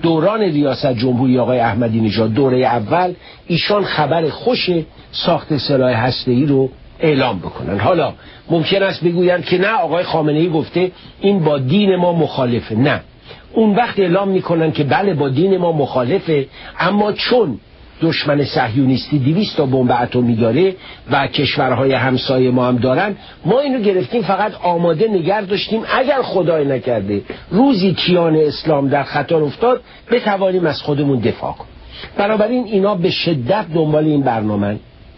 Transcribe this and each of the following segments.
دوران ریاست جمهوری آقای احمدی نژاد دوره اول ایشان خبر خوش ساخت سلاح هسته‌ای رو اعلام بکنن. حالا ممکن است بگویند که نه آقای خامنه‌ای گفته این با دین ما مخالفه. نه، اون وقت اعلام میکنن که بله با دین ما مخالفه، اما چون دشمن صهیونیستی 200 تا بمب اتمی داره و کشورهای همسایه ما هم دارن، ما اینو گرفتیم فقط آماده نگه داشتیم اگر خدای نکرده روزی کیان اسلام در خطر افتاد بتوانیم از خودمون دفاع کنیم. بنابراین اینا به شدت دنبال این برنامه.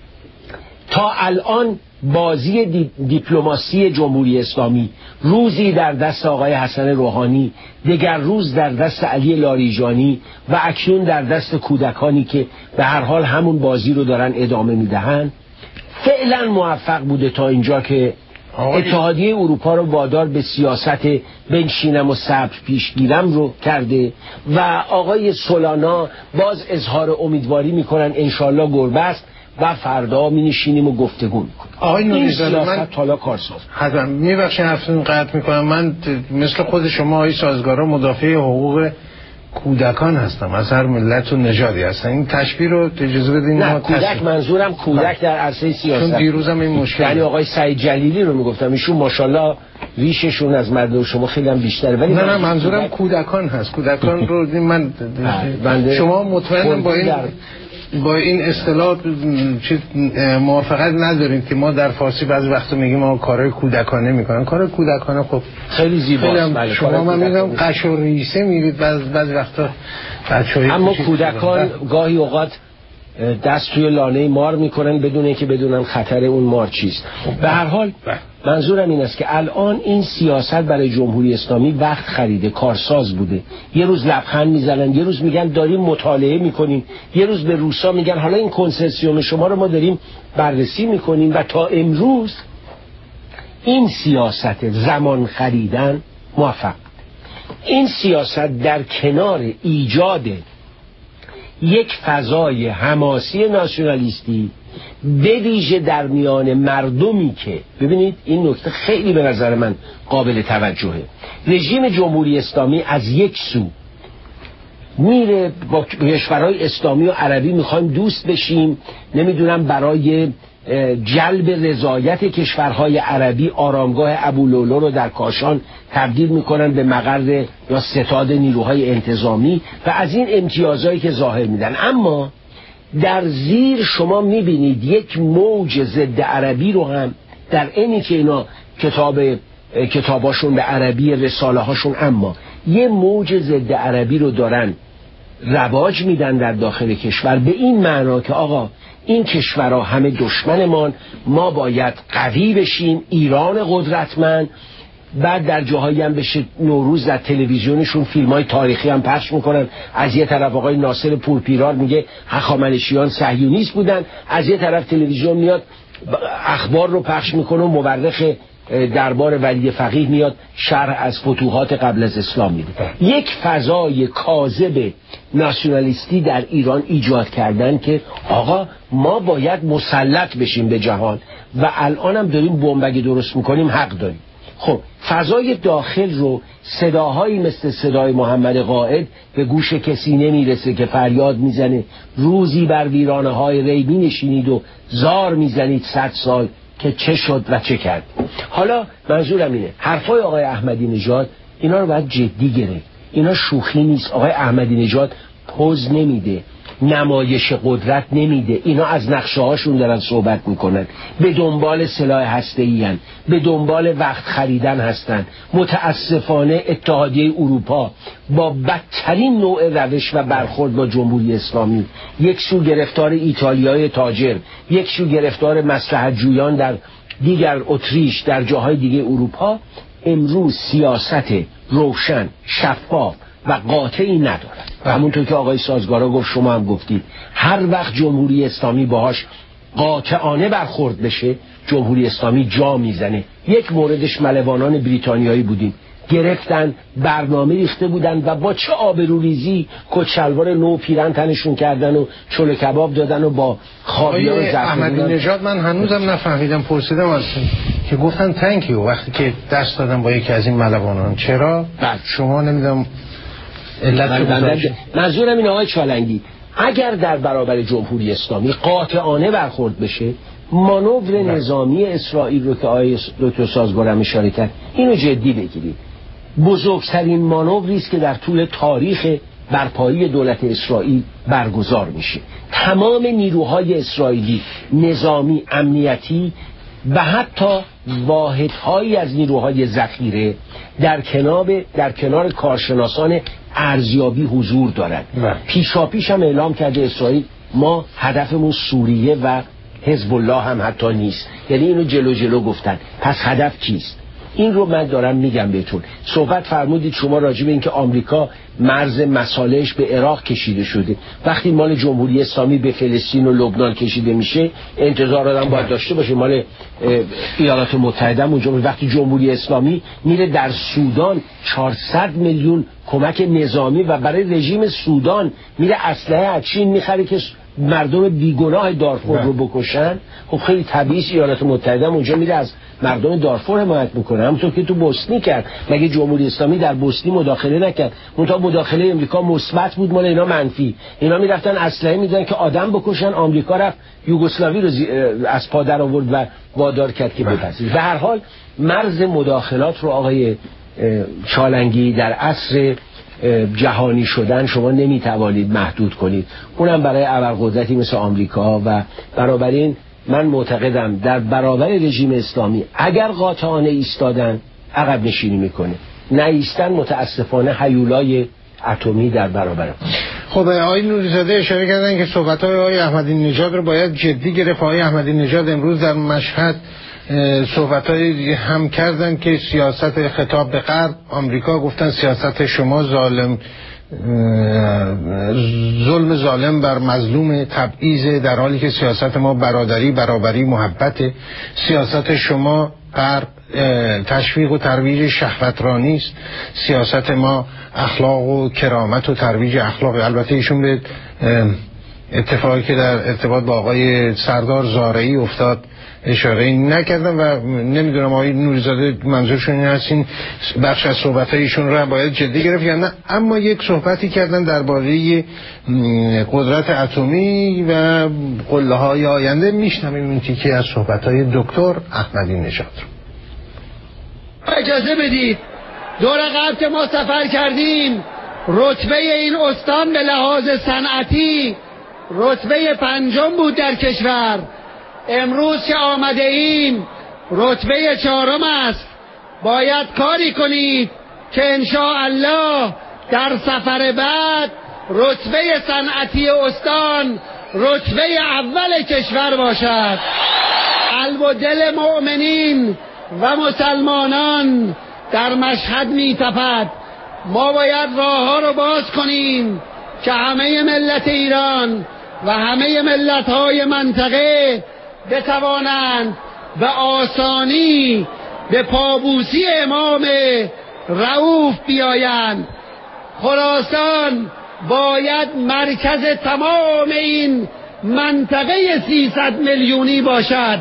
تا الان بازی دیپلماسی جمهوری اسلامی روزی در دست آقای حسن روحانی، دیگر روز در دست علی لاریجانی و اکنون در دست کودکانی که به هر حال همون بازی رو دارن ادامه میدهن، فعلا موفق بوده تا اینجا که اتحادیه اروپا رو وادار به سیاست بنشینم و صبر پیش گیرم رو کرده و آقای سولانا باز اظهار امیدواری میکنن انشالله گربه است و فردا می نشینیم و گفتگو میکنیم. آقای نوری‌زاده، من حالا کارساز حتما میبخشین حرفتون قطع میکنم. من مثل خود شما آقای سازگارا مدافع حقوق کودکان هستم، از هر ملت و نژادی هستم. این تشبیه رو اجازه بدین. نه کودک منظورم کودک در عرصه سیاست. چون دیروزم این مشکل یعنی آقای سعید جلیلی رو میگفتم، ایشون ماشاءالله ریششون از مردم شما خیلی هم بیشتره، ولی نه منظورم کودکان هست. کودکان رو من شما مطمئنم با این اصطلاح موافقت ندارید که ما در فارسی بعضی وقتا میگیم ما کارهای کودکانه میکنن. کار کودکانه خب خیلی زیباست. شما من میگم قش و ریسه میرید بعضی وقتا بچه‌های اما کودکان گاهی اوقات دست توی لانه مار میکنن بدون اینکه بدونن خطر اون مار چیست. به هر حال منظورم این است که الان این سیاست برای جمهوری اسلامی وقت خریده، کارساز بوده. یه روز لبخند میزنن، یه روز میگن داریم مطالعه میکنیم، یه روز به روسا میگن حالا این کنسرسیوم شما رو ما داریم بررسی میکنیم و تا امروز این سیاست زمان خریدن موفق. این سیاست در کنار ایجاد یک فضای حماسی ناسیونالیستی به ویژه در میان مردمی که ببینید این نکته خیلی به نظر من قابل توجهه. رژیم جمهوری اسلامی از یک سو میره با کشورهای اسلامی و عربی میخوایم دوست بشیم، نمیدونم برای جلب رضایت کشورهای عربی آرامگاه ابولولو رو در کاشان تبدیل میکنن به مقر یا ستاد نیروهای انتظامی و از این امتیازهایی که ظاهر میدن. اما در زیر شما میبینید یک موج ضد عربی رو هم در اینی که اینا کتاباشون به عربی، رساله هاشون، اما یه موج ضد عربی رو دارن رواج میدن در داخل کشور، به این معنا که آقا این کشورها همه دشمنمان، ما باید قوی بشیم، ایران قدرتمند. بعد در جاهایی هم بشه نوروز در تلویزیونشون فیلم‌های تاریخی هم پخش میکنن. از یه طرف آقای ناصر پورپیرار میگه هخامنشیان صهیونیست بودن، از یه طرف تلویزیون میاد اخبار رو پخش میکنه و مورخ دربار ولی فقیه میاد شرح از فتوحات قبل از اسلام میده. یک فضای کاذب ناسیونالیستی در ایران ایجاد کردن که آقا ما باید مسلط بشیم به جهان و الان هم داریم بمبگی درست میکنیم، حق داریم. خب فضای داخل رو صداهایی مثل صدای محمد قائد به گوش کسی نمیرسه که فریاد میزنه روزی بر ویرانه های ری می نشینید و زار میزنید 100 سال که چه شد و چه کرد. حالا منظورم اینه حرفای آقای احمدی نژاد اینا رو باید جدی گرفت. اینا شوخی نیست. آقای احمدی نژاد پوز نمیده، نمایش قدرت نمیده. اینا از نقشه هاشون دارن صحبت میکنن، به دنبال سلاح هسته‌ای هستن، به دنبال وقت خریدن هستن. متاسفانه اتحادیه اروپا با بدترین نوع روش و برخورد با جمهوری اسلامی، یک سو گرفتار ایتالیای تاجر، یک سو گرفتار مصلحت جویان در دیگر اتریش، در جاهای دیگه اروپا، امروز سیاست روشن، شفاف و قاطعی ندارد. همونطور که آقای سازگارا گفت، شما هم گفتید، هر وقت جمهوری اسلامی باهاش قاطعانه برخورد بشه جمهوری اسلامی جا میزنه. یک موردش ملوانان بریتانیایی بودیم، گرفتن برنامه ریخته بودن و با چه آبروریزی کچلوار نو پیرن تنشون کردن و چلو کباب دادن و با خاویار زرد. احمدی نژاد من هنوزم نفهمیدم، پرسیدم از که گفتن تانکیو وقتی که دست دادن با یکی از این ملوانان. چرا؟ شما نمیدونم منظورم این آقای چالنگی اگر در برابر جمهوری اسلامی قاطعانه برخورد بشه، مانور نظامی اسرائیل رو که آقای دکتر سازگار هم اشاره کرد اینو جدی بگیرید. بزرگترین مانوری است که در طول تاریخ برپایی دولت اسرائیل برگزار میشه. تمام نیروهای اسرائیلی، نظامی، امنیتی و حتی واحدهایی از نیروهای ذخیره در کنار کارشناسان ارزیابی حضور دارند. پیشاپیش هم اعلام کرده اسرائیل ما هدفمون سوریه و حزب الله هم حتی نیست، یعنی اینو جلو گفتن. پس هدف چیست؟ این رو من دارم میگم بهتون. صحبت فرمودید شما راجع به اینکه آمریکا مرز مصالحش به عراق کشیده شده. وقتی مال جمهوری اسلامی به فلسطین و لبنان کشیده میشه انتظار آدم باید داشته باشه مال ایالات متحده اونجا. وقتی جمهوری اسلامی میره در سودان 400 میلیون کمک نظامی و برای رژیم سودان میره اسلحه از چین میخره که مردم بیگناه دارفور رو بکشن، خب خیلی طبیعی ایالات متحده اونجا میره از مردم دارفور حمایت میکنه، همونطور که تو بوسنی کرد. مگه جمهوری اسلامی در بوسنی مداخله نکرد؟ منتها مداخله امریکا مثبت بود، مال اینا منفی. اینا میرفتن اسلحه میدادن که آدم بکشن، آمریکا رفت یوگسلاوی رو از پا در آورد و وادار کرد که بپذیره. به هر حال مرز مداخلات رو آقای چالنگی در عصر جهانی شدن شما نمیتوانید محدود کنید، اونم برای ابرقدرتی مثل آمریکا. و بنابراین من معتقدم در برابر رژیم اسلامی اگر قاطعانه ایستادن عقب نشینی میکنه، نه ایستن متاسفانه هیولای اتمی در برابر. خب آقای نوری‌زاده اشاره کردن که صحبت‌های آقای احمدی نژاد رو باید جدی گرفت. آقای احمدی نژاد امروز در مشهد صحبت‌های هم کردن که سیاست خطاب به غرب، آمریکا گفتن سیاست شما ظلم ظالم بر مظلوم تبعیض، در حالی که سیاست ما برادری، برابری، محبت. سیاست شما غرب تشویق و ترویج شهوترانی است، سیاست ما اخلاق و کرامت و ترویج اخلاق. البته ایشون به اتفاقی که در ارتباط با آقای سردار زارعی افتاد اشاره نکردم و نمیدونم آقای نوری‌زاده منظورشون این هستین بخش از صحبت‌های ایشون رو باید جدی گرفت یا نه. اما یک صحبتی کردن درباره قدرت اتمی و قله‌های آینده. میشنویم این تیکه از صحبت‌های دکتر احمدی نژاد رو. اجازه بدید دور قبل که ما سفر کردیم رتبه این استان به لحاظ صنعتی رتبه 5 بود در کشور. امروز که آمده ایم رتبه 4 است. باید کاری کنید که انشاءالله در سفر بعد رتبه صنعتی استان رتبه اول کشور باشد. قلب و دل مؤمنین و مسلمانان در مشهد میتپد. ما باید راه ها رو باز کنیم که همه ملت ایران و همه ملت های منطقه بتوانند به آسانی به پابوسی امام رؤوف بیایند. خراسان باید مرکز تمام این منطقه 300 میلیونی باشد.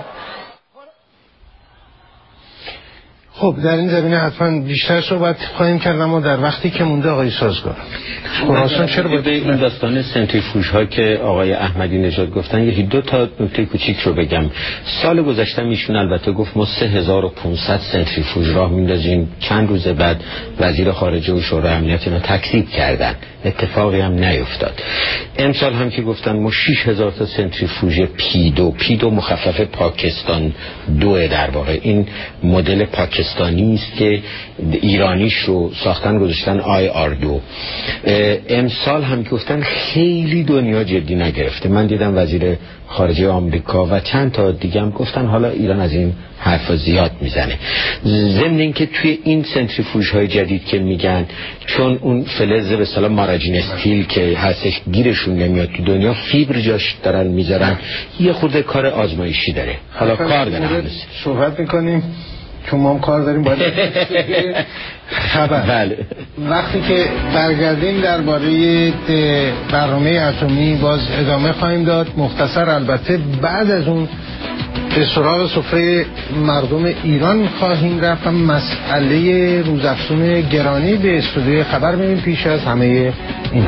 خب در این زمینه حتما بیشتر صحبت خواهیم کرد، اما در وقتی که مونده آقای سازگار خراسان چرا باید این داستان سنتریفوژ ها که آقای احمدی نژاد گفتن یکی 2 تا نکته کوچیک رو بگم. سال گذشته ایشون البته گفت ما 3500 سنتریفوژ راه میندازیم، چند روز بعد وزیر خارجه و شورای امنیت اینا تکذیب کردن، اتفاقی هم نیفتاد. امسال هم که گفتن ما 6000 تا سنتریفوژ پیدو مخفف پاکستان 2 در واقع این مدل پاکستانی است که ایرانیش رو ساختن گذاشتن IR2. امسال هم گفتن خیلی دنیا جدی نگرفته. من دیدم وزیر خارجه آمریکا و چند تا دیگه هم گفتن حالا ایران از این حرفا زیاد میزنه. ضمن اینکه توی این سنتریفوژ های جدید که میگن چون اون فلز به اصطلاح ماراجین استیل که هستش گیرشون نمیاد تو دنیا، فیبر جاش دارن میذارن، یه خورده کار آزمایشی داره. حالا کار داره صحبت میکنیم چون ما هم کار داریم باید خبر. بله. وقتی که برگردیم درباره برنامه اتمی باز ادامه خواهیم داد، مختصر البته. بعد از اون به سراغ سفره مردم ایران خواهیم رفت. مسئله روزافزون گرانی به استودیوی خبر می‌بینیم. پیش از همه اینا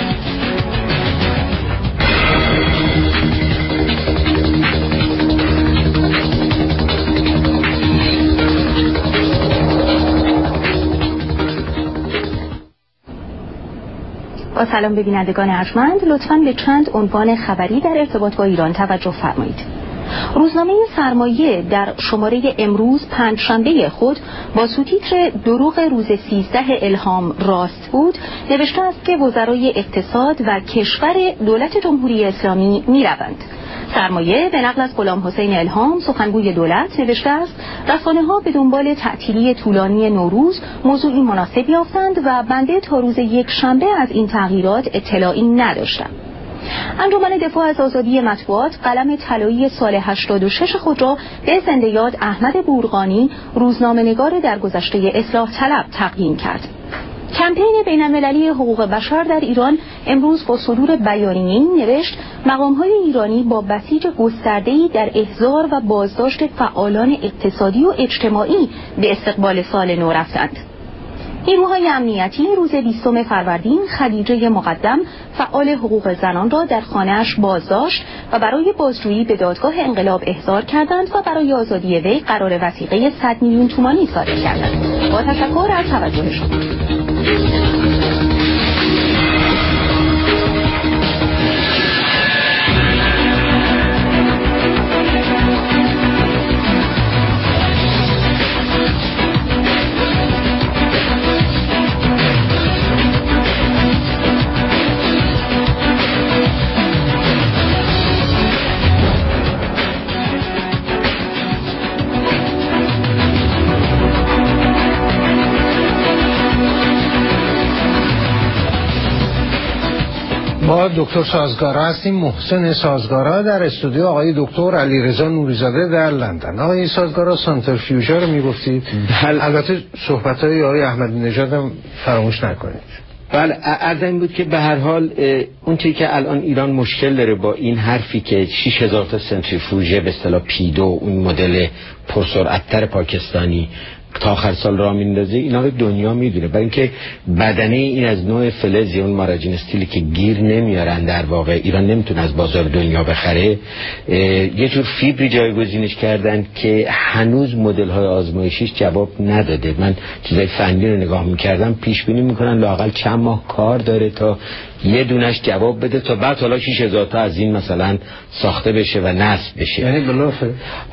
با سلام به بینندگان ارجمند، لطفاً به چند عنوان خبری در ارتباط با ایران توجه فرمایید. روزنامه سرمایه در شماره امروز پنجشنبه خود با سوتیتر دروغ روز 13 الهام راست بود نوشته است که وزرای اقتصاد و کشور دولت جمهوری اسلامی می‌روند. سرمایه به نقل از غلام حسین الهام سخنگوی دولت نوشته است رسانه‌ها به دنبال تعطیلی طولانی نوروز موضوعی مناسب یافتند و بنده تا روز یک شنبه از این تغییرات اطلاعی نداشتم. انجمن دفاع از آزادی مطبوعات قلم طلایی سال 86 خود را به زنده یاد احمد بورقانی، روزنامه‌نگار درگذشته اصلاح طلب تقدیم کرد. کمپین بین‌المللی حقوق بشر در ایران امروز با صدور بیانیه‌ای نوشت مقام‌های ایرانی با بسیج گسترده‌ای در احضار و بازداشت فعالان اقتصادی و اجتماعی به استقبال سال نو رفتند. نیروهای امنیتی روز 20 فروردین خدیجه مقدم فعال حقوق زنان را در خانه‌اش بازداشت و برای بازجویی به دادگاه انقلاب احضار کردند و برای آزادی وی قرار وثیقه 100 میلیون تومانی صادر کردند. با تشکر از توجه شما. با دکتر سازگارا هستیم، محسن سازگارا در استودیو آقای دکتر علیرضا نوری‌زاده در لندن. آقای سازگارا سانتریفیوژا رو میگفتید، البته صحبت‌های آقای احمدی نژاد هم فراموش نکنید. بله، عرض این بود که به هر حال اون چیزی که الان ایران مشکل داره با این حرفی که 6000 تا سنتریفوژ به اصطلاح پیدو، اون مدل پرسرعت‌تر پاکستانی تا آخر سال راه میندازه، اینا رو دنیا میدونه. برای اینکه بدنه این از نوع فلز یا اون ماراجین استیلی که گیر نمیارن، در واقع ایران نمیتونه از بازار دنیا بخره، یه جور فیبری جایگزینش کردن که هنوز مدل های آزمایشیش جواب نداده. من چیزای فنی رو نگاه میکردم، پیش بینی میکنن لااقل چند ماه کار داره تا یه دونش جواب بده، تا بعد حالا 6000 تا از این مثلا ساخته بشه و نصب بشه. یعنی بلافه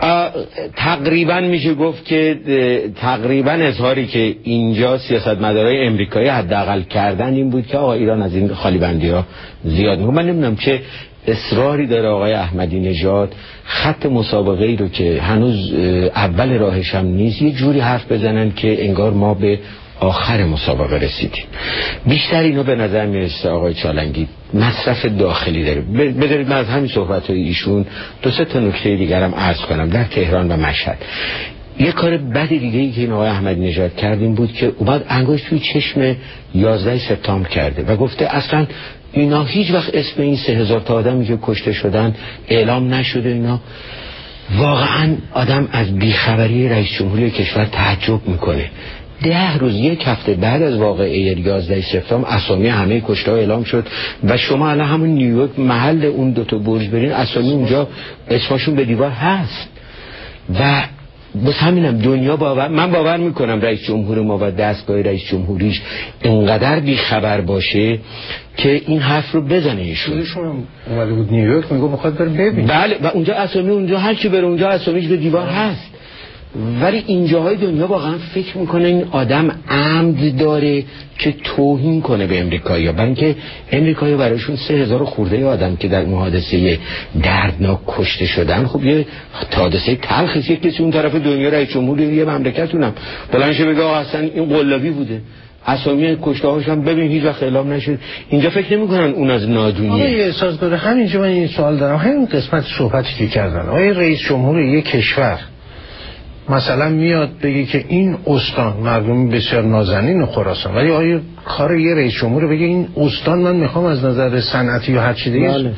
تقریبا میشه گفت که تقریبا اظهاری که اینجا سیاستمدارای امریکایی حداقل کردن این بود که آقا ایران از این خالی بندی ها زیاد میکنه. من نمیدونم چه اصراری داره آقای احمدی نژاد خط مسابقه ای رو که هنوز اول راهش هم نیست یه جوری حرف بزنن که انگار ما به آخر مسابقه رسیدیم. بیشتر اینو به نظر میرسه آقای چالنگی مصرف داخلی داره. بذارید من از همین صحبت‌های ایشون دو سه تا نکته دیگر هم عرض کنم. در تهران و مشهد یه کار بد دیگه ای که این آقای احمدی نژاد کرد این بود که اومد انگشت توی چشم 11 سپتامبر کرده و گفته اصلا اینا هیچ وقت اسم این 3000 تا آدمی که کشته شدن اعلام نشده. اینا واقعا آدم از بیخبری رئیس جمهوری کشور تعجب میکنه. 10 روز یک هفته بعد از واقعه 11 سپتامبر اسامی همه کشته ها اعلام شد و شما الان همون نیویورک محل اون دو تا برج برین اسامی اونجا اسمشون به دیوار هست و بس همینم دنیا من باور میکنم رئیس جمهور ما و دستگاه رئیس جمهوریش اینقدر بیخبر باشه که این حرف رو بزنه. ایشون اومده بود نیویورک میگه میخواد بره ببین. بله و اونجا اسامی اونجا هر کی بره اونجا اسامیش به دیوار هست. ولی اینجاهای دنیا واقعا فکر میکنه این آدم عمد داره که توهین کنه به امریکایی‌ها، برای اینکه امریکایی‌ها برایشون 3000 خورده آدم که در محادثه دردناک کشته شدن خب یه حادثه تلخیه. کسی اون طرف دنیا رئیس جمهور یه مملکتونم بلند شه بگه اصلا این قلابی بوده، اسامی کشته هاشم ببین هیچ وقت اعلام نشد. اینجا فکر نمی‌کنن اون از نادونیه. آقا احساس داره. همینجا من این سوال دارم، همین قسمت صحبتی که کردن آقای رئیس جمهور یک کشور مثلا میاد بگه که این استان مردم بسیار نازنین خراسان، ولی آیا کار یه رئیس جمهور بگه این استان من میخوام از نظر صنعتی یا هر چی دیگه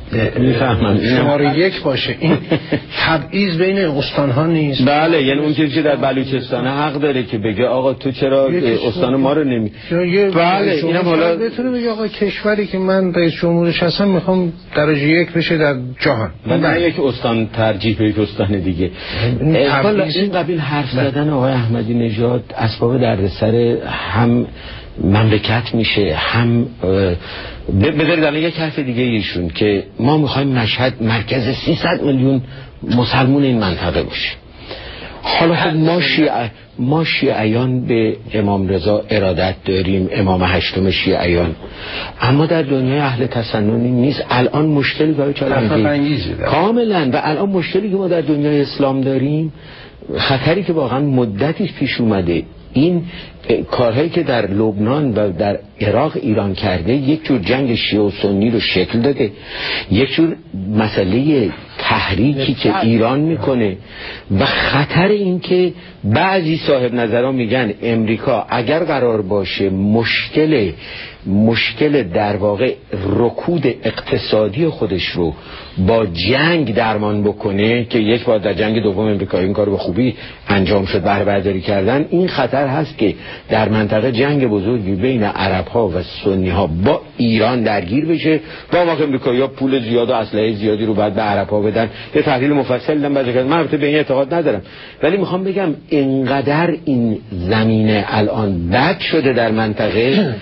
میفهمم شماره یک باشه. این تبعیض بین استان‌ها نیست. بله، یعنی اون کسی که در بلوچستان حق داره که بگه آقا تو چرا استان ما رو نمی. بله، اینم حالا بتونه بگه آقا کشوری که من رئیس جمهورش هستم میخوام درجه یک بشه در جهان، نه یک استان ترجیح به یک استان دیگه. این قبیل حرف زدن آقای احمدی نژاد اسباب دردسر هم مملکت میشه، هم بذارید الان یک حرف دیگه ایشون که ما میخوایم مشهد مرکز 300 میلیون مسلمون این منطقه باشه. حالا ما شیعیان به امام رضا ارادت داریم، امام هشتم شیعیان، اما در دنیای اهل تسننی نیست. الان مشکلی برای چالنگی کاملا، و الان مشکلی که ما در دنیای اسلام داریم، خطری که واقعا مدتیش پیش اومده، این کارهایی که در لبنان و در عراق ایران کرده یک جور جنگ شیعه و سنی رو شکل داده، یک جور مسئله تحریکی که ایران میکنه، و خطر این که بعضی صاحب نظران میگن امریکا اگر قرار باشه مشکل در واقع رکود اقتصادی خودش رو با جنگ درمان بکنه، که یک بار در جنگ دوم امریکا این کار به خوبی انجام شد، بهره برداری کردن، این خطر هست که در منطقه جنگ بزرگی بین عرب ها و سنی ها با ایران درگیر بشه، با ما که امریکایی‌ها پول زیاد و اسلحه زیادی رو بعد به عرب ها بدن. یه تحلیل مفصل دیدم بعضی کردن، من البته به این اعتقاد ندارم، ولی میخوام بگم اینقدر این زمینه الان بد شده در منطقه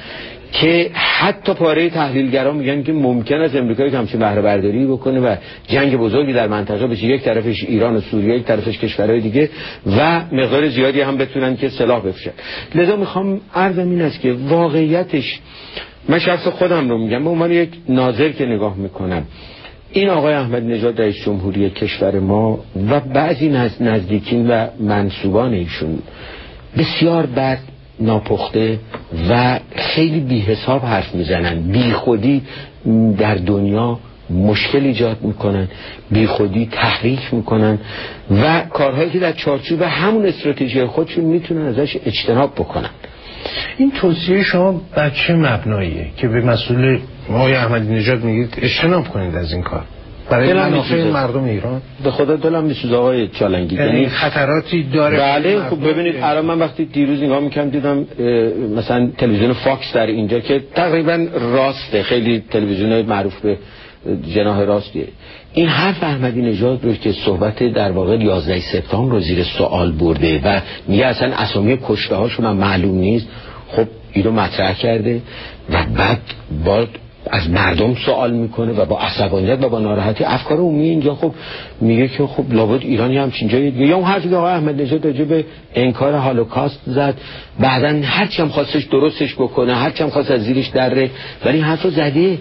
که حتی پاره تحلیلگران میگن که ممکن است امریکا که همچین بهره برداری بکنه و جنگ بزرگی در منطقه بشه، یک طرفش ایران و سوریه، یک طرفش کشورهای دیگه، و مقدار زیادی هم بتونن که سلاح بفروشن. لذا میخوام عرضم این است که واقعیتش، من شخص خودم رو میگم به عنوان یک ناظر که نگاه میکنم، این آقای احمدی نژاد رئیس جمهوری کشور ما و بعضی نزدیکین و منسوبان ایشون بسیار بد، ناپخته و خیلی بی حساب حرف میزنن، بی خودی در دنیا مشکل ایجاد میکنن، بی خودی تحریک میکنن و کارهایی که در چارچوب همون استراتژی خودشون میتونن ازش اجتناب بکنن. این توصیه شما بر چه مبناییه که به مسئول آقای احمدی نژاد میگید اجتناب کنید از این کار برای منافع مردم ایران؟ به خدا دلم میسوزه آقای چالنگی، یعنی خطراتی داره. بله خب ببینید الان من وقتی دیروز نگاه میکنم دیدم مثلا تلویزیون فاکس در اینجا که تقریبا راسته، خیلی تلویزیون معروف به جناح راستیه، این حرف احمدی نژاد رو که صحبت در واقع 11 سپتامبر رو زیر سوال برده و میگه اصلا اسامی کشته هاشون هم معلوم نیست، خب اینو مطرح کرده و بعد باید از مردم سوال میکنه و با عصبانیت و با ناراحتی افکار عمومی اینجا خب میگه که خب لابد ایرانی همچین جایی دیگه، یا اون حرفی که آقای احمدی نژاد راجع به انکار هولوکاست زد، بعدن هرچی هم خواستش درستش بکنه، هرچی هم خواست از زیرش دره، ولی این حرفو زده.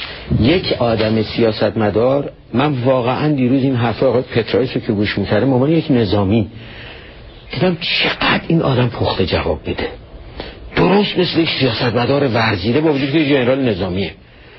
یک آدم سیاستمدار، من واقعا دیروز این حرف آقای پترایس رو که گوش میکردم، عنوان یک نظامی دیدم چقدر این آدم پخته جواب بده، درست مثل یک سیاستمدار ورزیده با وجود که ژنرال نظامیه،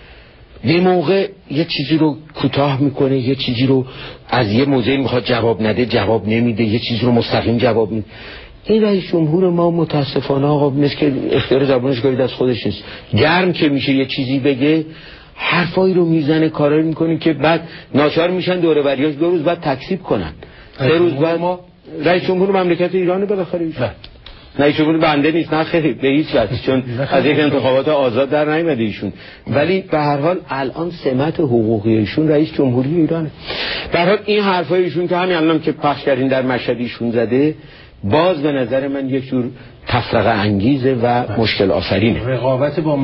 یه موقع یه چیزی رو کوتاه میکنه، یه چیزی رو از یه موضعی میخواد جواب نده جواب نمیده، یه چیزی رو مستقیم جواب میده. این رئیس جمهور ما متاسفانه آقا مثل که اختیار زبانش گاهی دست خودش نیست، گرم که میشه یه چیزی بگه حرفایی رو میزنه، کارایی میکنه که بعد ناچار میشن دوره بریاش 2 روز بعد تکذیب کنن. 3 روز بعد ما رئیس جمهور مملکت ایرانه بالاخره ایشون. رئیس جمهور بنده نیست، نه خیلی به هیچ وجه، چون از یک انتخابات آزاد در نیامده ایشون، ولی به هر حال الان سمت حقوقی ایشون رئیس جمهوری ایرانه. به هر حال این حرفای ایشون که همین الان که پخش کردین در مشهد ایشون زده، باز به نظر من یک جور تفرقه انگیزه و مشکل آفرینه. رقابت با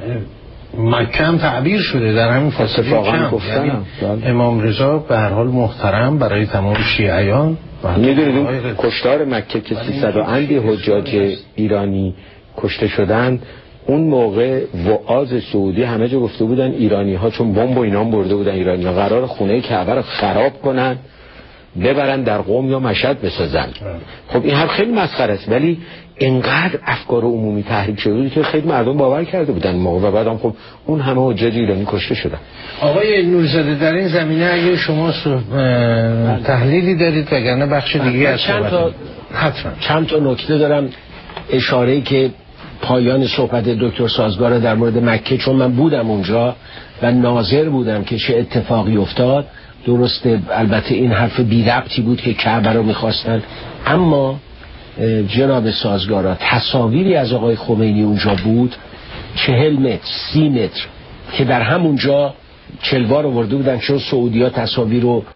مکه هم تعبیر شده در همین فاصله کم، یعنی امام رضا به هر حال محترم برای تمام شیعیان. میدونید اون کشتار مکه که 300 و اندی حجاج ایرانی کشته شدن، اون موقع وعاظ سعودی همه جا گفته بودن ایرانی ها چون بمب و اینا برده بودن، ایرانی ها قرار خونه کعبه رو خراب کنن ببرن در قم یا مشهد بسازن. خب این حرف خیلی مسخره است، ولی اینقدر افکار عمومی تحریک شده بود که خیلی مردم باور کرده بودن موقع، و بعدم خب اون همه حجاج ایرانی کشته شدن. آقای نورزاده در این زمینه اگه شما تحلیلی دارید وگرنه بخش دیگه از چند تا نکته دارم، اشاره‌ای که پایان صحبت دکتر سازگار در مورد مکه، چون من بودم اونجا و ناظر بودم که چه اتفاقی افتاد. درسته البته این حرف بی ربطی بود که کعبه رو میخواستن، اما جناب سازگارا تصاویری از آقای خمینی اونجا بود 40 متر 30 متر که در همونجا 40 بار آورده بودن، چون سعودی ها تصاویر رو